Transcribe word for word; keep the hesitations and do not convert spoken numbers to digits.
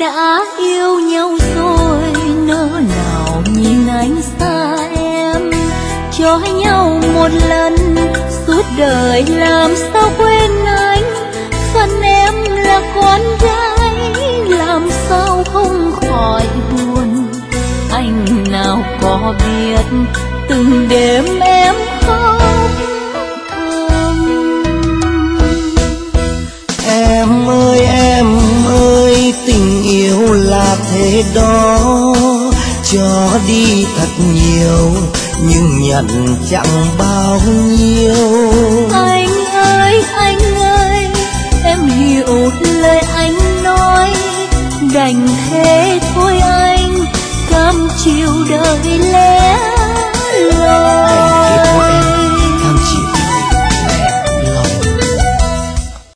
đã yêu nhau rồi, nỡ nào nhìn anh xa em. Cho nhau một lần suốt đời làm sao quên anh. Phần em là con gái làm sao không khỏi buồn. Anh nào có biết từng đêm em khóc thầm. Em ơi em ơi, tình yêu là thế đó, cho đi thật nhiều nhưng nhận chẳng bao nhiêu. Anh ơi anh ơi, em hiểu lời anh nói, đành thế thôi anh, cam chịu đời lẻ loi.